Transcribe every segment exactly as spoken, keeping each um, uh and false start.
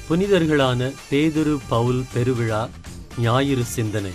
புனிதர்களான பேதுரு பவுல் பெருவிழா ஞாயிறு சிந்தனை.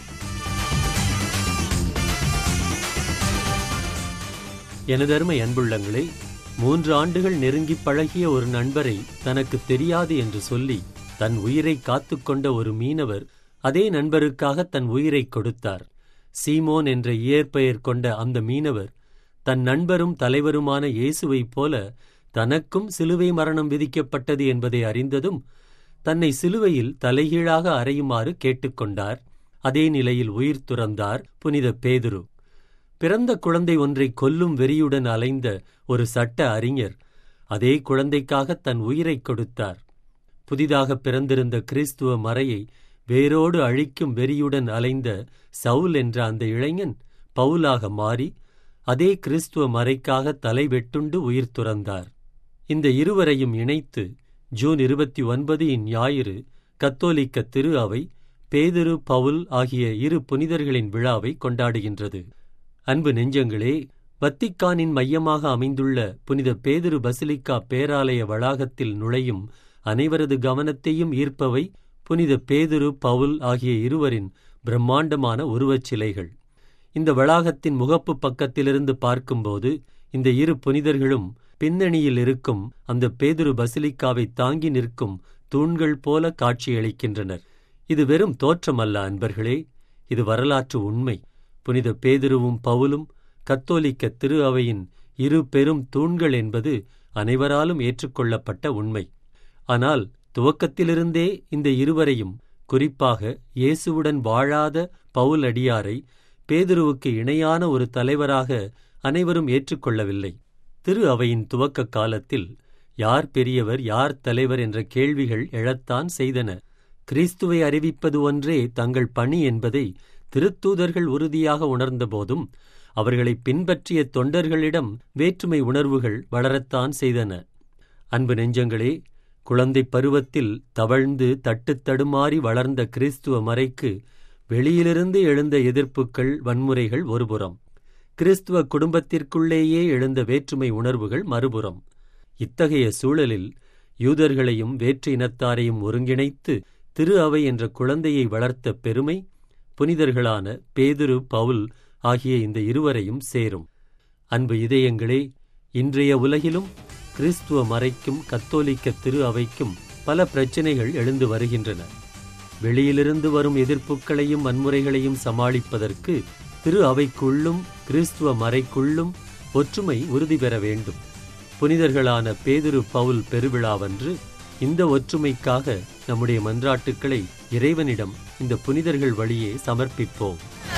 எனதருமை அன்புள்ளங்களே, மூன்று ஆண்டுகள் நெருங்கி பழகிய ஒரு நண்பரை தனக்கு தெரியாது என்று சொல்லி தன் உயிரை காத்துக்கொண்ட ஒரு மீனவர் அதே நண்பருக்காக தன் உயிரை கொடுத்தார். சீமோன் என்ற இயற்பெயர் கொண்ட அந்த மீனவர் தன் நண்பரும் தலைவருமான இயேசுவைப் போல தனக்கும் சிலுவை மரணம் விதிக்கப்பட்டது என்பதை அறிந்ததும் தன்னை சிலுவையில் தலைகீழாக அறையுமாறு கேட்டுக்கொண்டார். அதே நிலையில் உயிர் துறந்தார் புனித பேதுரு. பிறந்த குழந்தை ஒன்றை கொல்லும் வெறியுடன் அலைந்த ஒரு சட்ட அறிஞர் அதே குழந்தைக்காக தன் உயிரை கொடுத்தார். புதிதாக பிறந்திருந்த கிறிஸ்துவ மறையை வேரோடு அழிக்கும் வெறியுடன் அலைந்த சவுல் என்ற அந்த இளைஞன் பவுலாக மாறி அதே கிறிஸ்துவ மறைக்காக தலை வெட்டுண்டு உயிர் துறந்தார். இந்த இருவரையும் இணைத்து ஜூன் இருபத்தி ஒன்பது இந்ஞாயிறு கத்தோலிக்க திரு அவை பேதுரு பவுல் ஆகிய இரு புனிதர்களின் விழாவை கொண்டாடுகின்றது. அன்பு நெஞ்சங்களே, வத்திக்கானின் மையமாக அமைந்துள்ள புனித பேதுரு பசிலிக்கா பேராலய வளாகத்தில் நுழையும் அனைவரது கவனத்தையும் ஈர்ப்பவை புனித பேதுரு பவுல் ஆகிய இருவரின் பிரம்மாண்டமான உருவச் சிலைகள். இந்த வளாகத்தின் முகப்பு பக்கத்திலிருந்து பார்க்கும்போது இந்த இரு புனிதர்களும் பின்னணியில் இருக்கும் அந்த பேதுரு பசிலிக்காவை தாங்கி நிற்கும் தூண்கள் போல காட்சியளிக்கின்றனர். இது வெறும் தோற்றமல்ல அன்பர்களே, இது வரலாற்று உண்மை. புனித பேதுருவும் பவுலும் கத்தோலிக்க திரு அவையின் இரு பெரும் தூண்கள் என்பது அனைவராலும் ஏற்றுக்கொள்ளப்பட்ட உண்மை. ஆனால் துவக்கத்திலிருந்தே இந்த இருவரையும், குறிப்பாக இயேசுவுடன் வாழாத பவுல் அடியாரை பேதுருவுக்கு இணையான ஒரு தலைவராக அனைவரும் ஏற்றுக்கொள்ளவில்லை. திரு அவையின் துவக்க காலத்தில் யார் பெரியவர் யார் தலைவர் என்ற கேள்விகள் எழத்தான் செய்தன. கிறிஸ்துவை அறிவிப்பது ஒன்றே தங்கள் பணி என்பதை திருத்தூதர்கள் உறுதியாக உணர்ந்தபோதும் அவர்களை பின்பற்றிய தொண்டர்களிடம் வேற்றுமை உணர்வுகள் வளரத்தான் செய்தன. அன்பு நெஞ்சங்களே, குழந்தை பருவத்தில் தவழ்ந்து தட்டு தடுமாறி வளர்ந்த கிறிஸ்துவ மறைக்கு வெளியிலிருந்து எழுந்த எதிர்ப்புகள் வன்முறைகள் ஒருபுறம், கிறிஸ்துவ குடும்பத்திற்குள்ளேயே எழுந்த வேற்றுமை உணர்வுகள் மறுபுறம். இத்தகைய சூழலில் யூதர்களையும் வேற்று இனத்தாரையும் ஒருங்கிணைத்து திரு அவை என்ற குழந்தையை வளர்த்த பெருமை புனிதர்களான பேதுரு பவுல் ஆகிய இந்த இருவரையும் சேரும். அன்பு இதயங்களே, இன்றைய உலகிலும் கிறிஸ்துவ மறைக்கும் கத்தோலிக்க திரு அவைக்கும் பல பிரச்சினைகள் எழுந்து வருகின்றன. வெளியிலிருந்து வரும் எதிர்ப்புகளையும் வன்முறைகளையும் சமாளிப்பதற்கு திரு அவைக்குள்ளும் கிறிஸ்துவ மறைக்குள்ளும் ஒற்றுமை உறுதி பெற வேண்டும். புனிதர்களான பேதுரு பவுல் பெருவிழாவன்று இந்த ஒற்றுமைக்காக நம்முடைய மன்றாட்டுக்களை இறைவனிடம் இந்த புனிதர்கள் வழியே சமர்ப்பிப்போம்.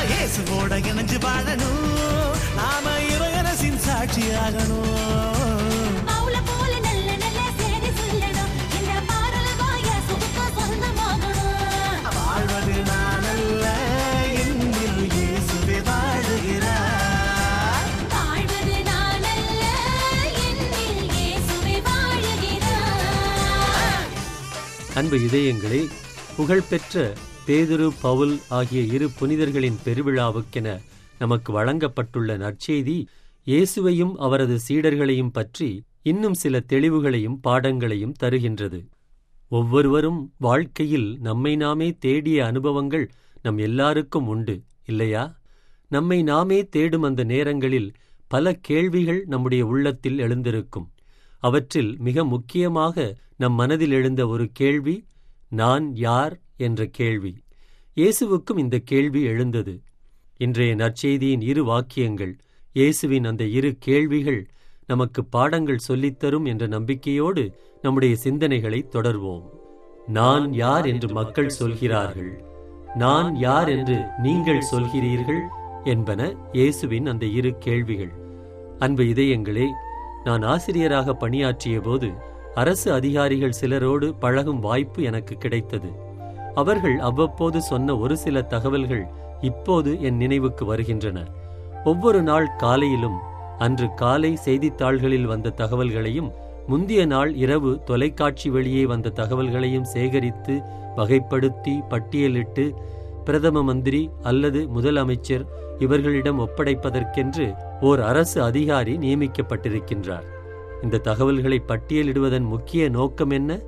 அன்பு இதயங்களே, புகழ்பெற்ற பேதுரு பவுல் ஆகிய இரு புனிதர்களின் பெருவிழாவுக்கென நமக்கு வழங்கப்பட்டுள்ள நற்செய்தி இயேசுவையும் அவரது சீடர்களையும் பற்றி இன்னும் சில தெளிவுகளையும் பாடங்களையும் தருகின்றது. ஒவ்வொருவரும் வாழ்க்கையில் நம்மை நாமே தேடிய அனுபவங்கள் நம் எல்லாருக்கும் உண்டு, இல்லையா? நம்மை நாமே தேடும் அந்த நேரங்களில் பல கேள்விகள் நம்முடைய உள்ளத்தில் எழுந்திருக்கும். அவற்றில் மிக முக்கியமாக நம் மனதில் எழுந்த ஒரு கேள்வி, நான் யார் என்ற கேள்வி. இயேசுவுக்கும் இந்த கேள்வி எழுந்தது. இன்றைய நற்செய்தியின் இரு வாக்கியங்கள் இயேசுவின் அந்த இரு கேள்விகள் நமக்கு பாடங்கள் சொல்லித்தரும் என்ற நம்பிக்கையோடு நம்முடைய சிந்தனைகளை தொடர்வோம். நான் யார் என்று மக்கள் சொல்கிறார்கள், நான் யார் என்று நீங்கள் சொல்கிறீர்கள் என்பன இயேசுவின் அந்த இரு கேள்விகள். அன்பு இதயங்களே, நான் ஆசிரியராக பணியாற்றிய போது அரசு அதிகாரிகள் சிலரோடு பழகும் வாய்ப்பு எனக்கு கிடைத்தது. அவர்கள் அவ்வப்போது சொன்ன ஒரு சில தகவல்கள் இப்போது என் நினைவுக்கு வருகின்றன. ஒவ்வொரு நாள் காலையிலும் அன்று காலை செய்தித்தாள்களில் வந்த தகவல்களையும் முந்திய நாள் இரவு தொலைக்காட்சி வெளியே வந்த தகவல்களையும் சேகரித்து வகைப்படுத்தி பட்டியலிட்டு பிரதம மந்திரி அல்லது முதலமைச்சர் இவர்களிடம் ஒப்படைப்பதற்கென்று ஓர் அரசு அதிகாரி நியமிக்கப்பட்டிருக்கின்றார். இந்த தகவல்களை பட்டியலிடுவதன் முக்கிய நோக்கம் என்ன?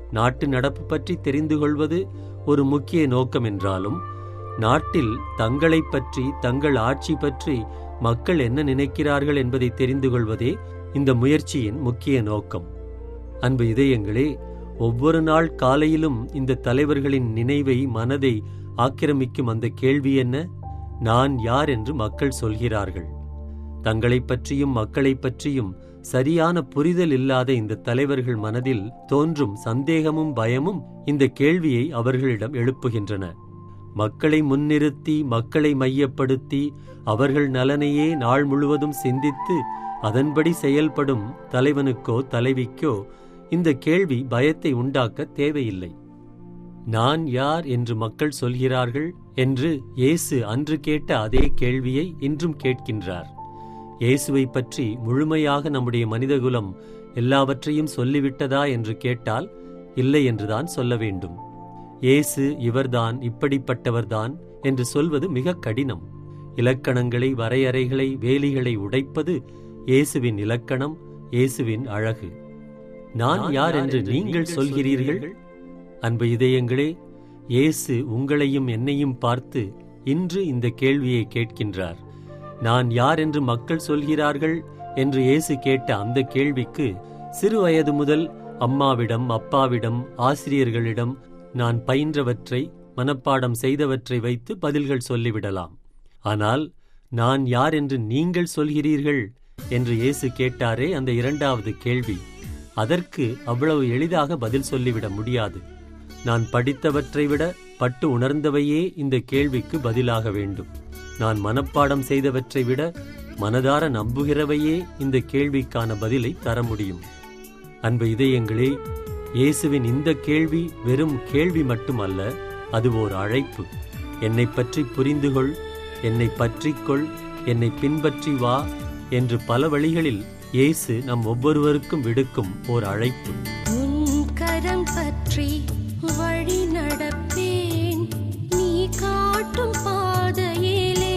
நாட்டு நடப்பு பற்றி தெரிந்து கொள்வது ஒரு முக்கிய நோக்கம் என்றாலும், நாட்டில் தங்களை பற்றி, தங்கள் ஆட்சி பற்றி மக்கள் என்ன நினைக்கிறார்கள் என்பதை தெரிந்து கொள்வதே இந்த முயற்சியின் முக்கிய நோக்கம். அன்பு இதயங்களே, ஒவ்வொரு நாள் காலையிலும் இந்த தலைவர்களின் நினைவை, மனதை ஆக்கிரமிக்கும் அந்த கேள்வி என்ன? நான் யார் என்று மக்கள் சொல்கிறார்கள். தங்களை பற்றியும் மக்களை பற்றியும் சரியான புரிதல் இல்லாத இந்த தலைவர்கள் மனதில் தோன்றும் சந்தேகமும் பயமும் இந்த கேள்வியை அவர்களிடம் எழுப்புகின்றன. மக்களை முன்னிறுத்தி, மக்களை மையப்படுத்தி, அவர்கள் நலனையே நாள் முழுவதும் சிந்தித்து அதன்படி செயல்படும் தலைவனுக்கோ தலைவிக்கோ இந்த கேள்வி பயத்தை உண்டாக்க தேவையில்லை. நான் யார் என்று மக்கள் சொல்கிறார்கள் என்று இயேசு அன்று கேட்ட அதே கேள்வியை இன்றும் கேட்கின்றார். இயேசுவை பற்றி முழுமையாக நம்முடைய மனிதகுலம் எல்லாவற்றையும் சொல்லிவிட்டதா என்று கேட்டால் இல்லை என்றுதான் சொல்ல வேண்டும். இயேசு இவர்தான், இப்படிப்பட்டவர்தான் என்று சொல்வது மிக கடினம். இலக்கணங்களை, வரையறைகளை, வேலிகளை உடைப்பது இயேசுவின் இலக்கணம், இயேசுவின் அழகு. நான் யார் என்று நீங்கள் சொல்கிறீர்கள்? அன்பு இதயங்களே, இயேசு உங்களையும் என்னையும் பார்த்து இன்று இந்த கேள்வியை கேட்கின்றார். நான் யார் என்று மக்கள் சொல்கிறார்கள் என்று இயேசு கேட்ட அந்த கேள்விக்கு சிறு வயது முதல் அம்மாவிடம், அப்பாவிடம், ஆசிரியர்களிடம் நான் பயின்றவற்றை, மனப்பாடம் செய்தவற்றை வைத்து பதில்கள் சொல்லிவிடலாம். ஆனால் நான் யார் என்று நீங்கள் சொல்கிறீர்கள் என்று இயேசு கேட்டாரே, அந்த இரண்டாவது கேள்வி, அதற்கு அவ்வளவு எளிதாக பதில் சொல்லிவிட முடியாது. நான் படித்தவற்றை விட பட்டு உணர்ந்தவையே இந்த கேள்விக்கு பதிலாக வேண்டும். நான் மனப்பாடம் செய்தவற்றை விட மனதார நம்புகிறவையே இந்த கேள்விக்கான பதிலை தர முடியும். அன்பு இதயங்களே, இயேசுவின் இந்த கேள்வி வெறும் கேள்வி மட்டுமல்ல, அது ஓர் அழைப்பு. என்னை பற்றி புரிந்துகொள், என்னை பற்றிக்கொள், என்னை பின்பற்றி வா என்று பல வழிகளில் இயேசு நம் ஒவ்வொருவருக்கும் விடுக்கும் ஓர் அழைப்பு. உன் கரம் பற்றி வழி நடப்பேன், நீ காட்டும் பாதையிலே.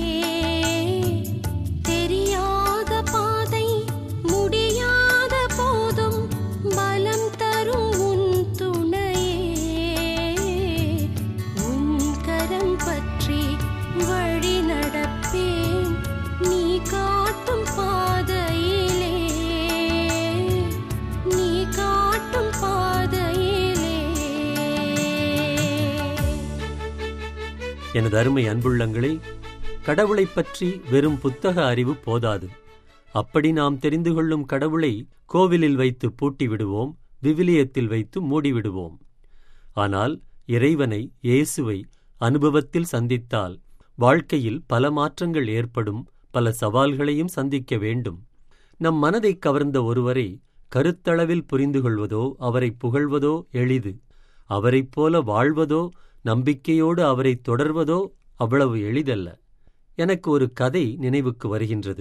தெரியாத பாதை, முடியாத போதும் பலம் தரும் உன் துணையே. உன் கரம் பற்றி வழி நடப்பேன், நீ காட்டும் பாதையிலே, நீ காட்டும் பாதையிலே. எனது அருமை அன்புள்ளங்களே, கடவுளைப் பற்றி வெறும் புத்தக அறிவு போதாது. அப்படி நாம் தெரிந்து கொள்ளும் கடவுளை கோவிலில் வைத்து பூட்டி விடுவோம், விவிலியத்தில் வைத்து மூடிவிடுவோம். ஆனால் இறைவனை, இயேசுவை அனுபவத்தில் சந்தித்தால் வாழ்க்கையில் பல மாற்றங்கள் ஏற்படும், பல சவால்களையும் சந்திக்க வேண்டும். நம் மனதை கவர்ந்த ஒருவரை கருத்தளவில் புரிந்து கொள்வதோ, அவரை புகழ்வதோ எளிது. அவரைப் போல வாழ்வதோ, நம்பிக்கையோடு அவரை தொடர்வதோ அவ்வளவு எளிதல்ல. எனக்கு ஒரு கதை நினைவுக்கு வருகின்றது.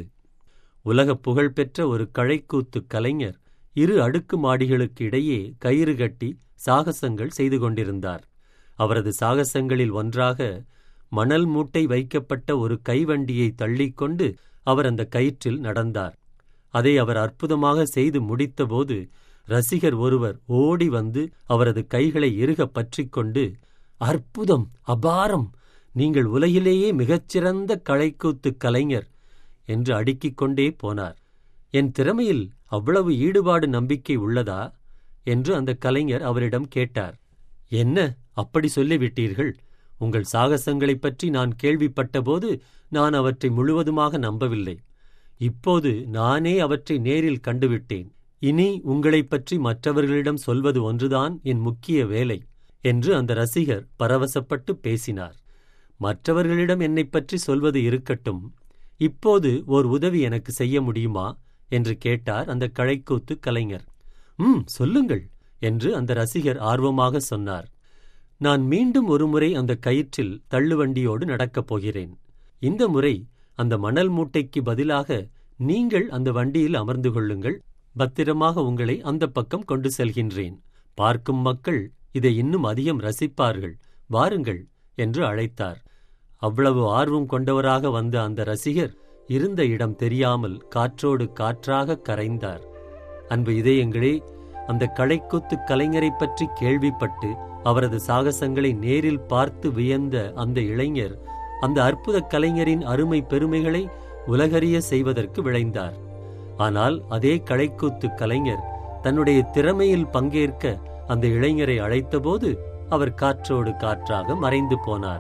உலக புகழ்பெற்ற ஒரு கழைக்கூத்து கலைஞர் இரு அடுக்கு மாடிகளுக்கு இடையே கயிறு கட்டி சாகசங்கள் செய்து கொண்டிருந்தார். அவரது சாகசங்களில் ஒன்றாக மணல் மூட்டை வைக்கப்பட்ட ஒரு கைவண்டியை தள்ளிக்கொண்டு அவர் அந்த கயிற்றில் நடந்தார். அதை அவர் அற்புதமாக செய்து முடித்தபோது ரசிகர் ஒருவர் ஓடி வந்து அவரது கைகளை இறுக பற்றிக்கொண்டு, அற்புதம், அபாரம், நீங்கள் உலகிலேயே மிகச்சிறந்த கழைக்கூத்து கலைஞர் என்று அடுக்கிக் கொண்டே போனார். என் திறமையில் அவ்வளவு ஈடுபாடு, நம்பிக்கை உள்ளதா என்று அந்த கலைஞர் அவரிடம் கேட்டார். என்ன அப்படி சொல்லிவிட்டீர்கள்? உங்கள் சாகசங்களைப் பற்றி நான் கேள்விப்பட்டபோது நான் அவற்றை முழுவதுமாக நம்பவில்லை. இப்போது நானே அவற்றை நேரில் கண்டுவிட்டேன். இனி உங்களைப் பற்றி மற்றவர்களிடம் சொல்வது ஒன்றுதான் என் முக்கிய வேலை என்று அந்த ரசிகர் பரவசப்பட்டு பேசினார். மற்றவர்களிடம் என்னைப் பற்றி சொல்வது இருக்கட்டும், இப்போது ஓர் உதவி எனக்கு செய்ய முடியுமா என்று கேட்டார் அந்த கழைக்கூத்து கலைஞர். ம் சொல்லுங்கள் என்று அந்த ரசிகர் ஆர்வமாக சொன்னார். நான் மீண்டும் ஒருமுறை அந்த கயிற்றில் தள்ளுவண்டியோடு நடக்கப் போகிறேன். இந்த முறை அந்த மணல் மூட்டைக்கு பதிலாக நீங்கள் அந்த வண்டியில் அமர்ந்து கொள்ளுங்கள். பத்திரமாக உங்களை அந்த பக்கம் கொண்டு செல்கின்றேன். பார்க்கும் மக்கள் இதை இன்னும் அதிகம் ரசிப்பார்கள். வாருங்கள் என்று அழைத்தார். அவ்வளவு ஆர்வம் கொண்டவராக வந்த அந்த ரசிகர் இருந்த இடம் தெரியாமல் காற்றோடு காற்றாக கரைந்தார். அன்பு இதயங்களே, அந்த களைக்கூத்து கலைஞரை பற்றி கேள்விப்பட்டு அவரது சாகசங்களை நேரில் பார்த்து வியந்த அந்த இளைஞர் அந்த அற்புத கலைஞரின் அருமை பெருமைகளை உலகறிய செய்வதற்கு விளைந்தார். ஆனால் அதே களைக்கூத்து கலைஞர் தன்னுடைய திறமையில் பங்கேற்க அந்த இளைஞரை அழைத்தபோது அவர் காற்றோடு காற்றாக மறைந்து போனார்.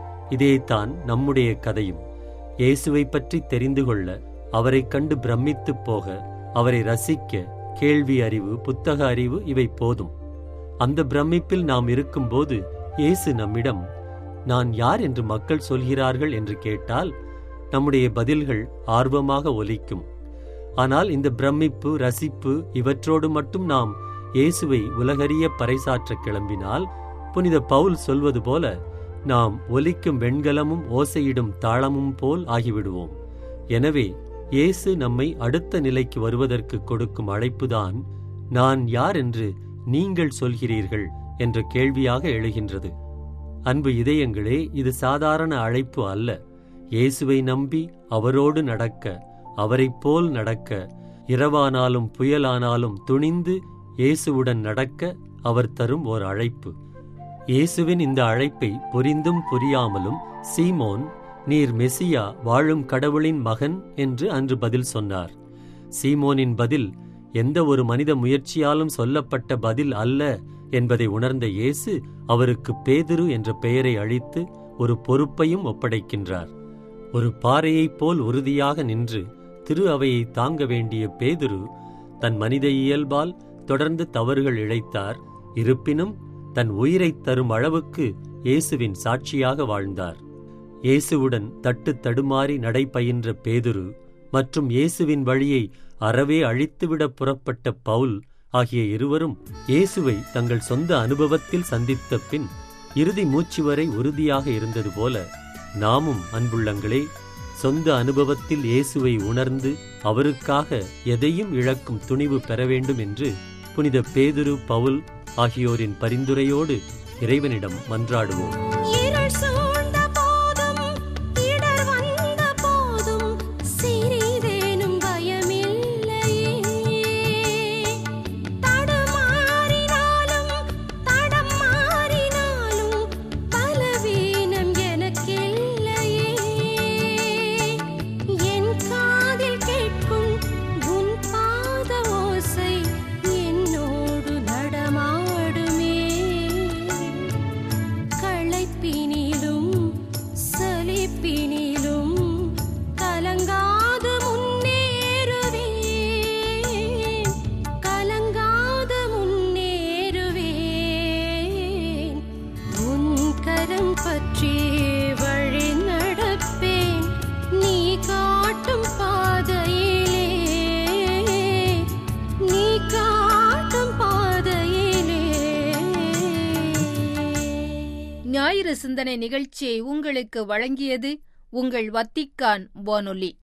இதேதான் நம்முடைய கதையும். இயேசுவை பற்றி தெரிந்து கொள்ள, அவரை கண்டு பிரமித்து போக, அவரை ரசிக்க கேள்வி அறிவு, புத்தக அறிவு இவை போதும். அந்த பிரமிப்பில் நாம் இருக்கும்போது இயேசு நம்மிடம் நான் யார் என்று மக்கள் சொல்கிறார்கள் என்று கேட்டால் நம்முடைய பதில்கள் ஆர்வமாக ஒலிக்கும். ஆனால் இந்த பிரமிப்பு, ரசிப்பு இவற்றோடு மட்டும் நாம் இயேசுவை உலகறிய பறைசாற்ற கிளம்பினால், புனித பவுல் சொல்வது போல நாம் ஒலிக்கும் வெண்கலமும் ஓசையிடும் தாளமும் போல் ஆகிவிடுவோம். எனவே இயேசு நம்மை அடுத்த நிலைக்கு வருவதற்கு கொடுக்கும் அழைப்புதான் நான் யார் என்று நீங்கள் சொல்கிறீர்கள் என்ற கேள்வியாக எழுகின்றது. அன்பு இதயங்களே, இது சாதாரண அழைப்பு அல்ல. இயேசுவை நம்பி அவரோடு நடக்க, அவரைப் போல் நடக்க, இரவானாலும் புயலானாலும் துணிந்து இயேசுவுடன் நடக்க அவர் தரும் ஓர் அழைப்பு. இயேசுவின் இந்த அழைப்பை புரிந்தும் புரியாமலும் சீமோன், நீர் மெசியா, வாழும் கடவுளின் மகன் என்று அன்று பதில் சொன்னார். சீமோனின் பதில் எந்த ஒரு மனித முயற்சியாலும் சொல்லப்பட்ட பதில் அல்ல என்பதை உணர்ந்த இயேசு அவருக்கு பேதுரு என்ற பெயரை அளித்து ஒரு பொறுப்பையும் ஒப்படைக்கின்றார். ஒரு பாறையைப் போல் உறுதியாக நின்று திரு அவையை தாங்க வேண்டிய பேதுரு தன் மனித இயல்பால் தொடர்ந்து தவறுகள் இழைத்தார். இருப்பினும் தன் உயிரைத் தரும் அளவுக்கு இயேசுவின் சாட்சியாக வாழ்ந்தார். இயேசுவுடன் தட்டு தடுமாறி நடைபயின்ற பேதுரு மற்றும் இயேசுவின் வழியை அறவே அழித்துவிட புறப்பட்ட பவுல் ஆகிய இருவரும் இயேசுவை தங்கள் சொந்த அனுபவத்தில் சந்தித்த பின் இறுதி மூச்சு வரை உறுதியாக இருந்தது போல நாமும் அன்புள்ளங்களே, சொந்த அனுபவத்தில் இயேசுவை உணர்ந்து அவருக்காக எதையும் இழக்கும் துணிவு பெற வேண்டும் என்று புனித பேதுரு, பவுல் ஆகியோரின் பரிந்துரையோடு இறைவனிடம் மன்றாடுவோம். ஞாயிறு சிந்தனை நிகழ்ச்சியை உங்களுக்கு வழங்கியது உங்கள் வத்திக்கான் வானொலி.